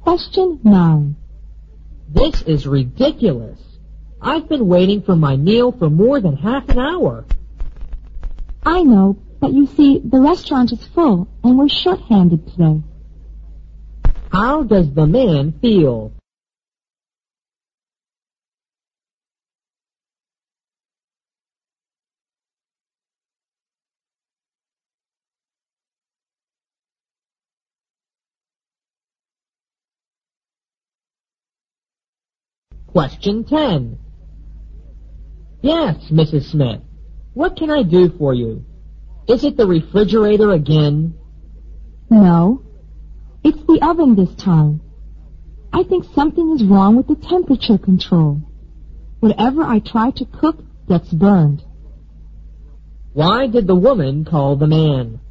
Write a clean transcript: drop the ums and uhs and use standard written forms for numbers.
Question 9. This is ridiculous. I've been waiting for my meal for more than half an hour. I know, but you see, the restaurant is full, and we're short-handed today. How does the man feel? Question 10. Yes, Mrs. Smith. What can I do for you? Is it the refrigerator again? No, it's the oven this time. I think something is wrong with the temperature control. Whatever I try to cook gets burned. Why did the woman call the man?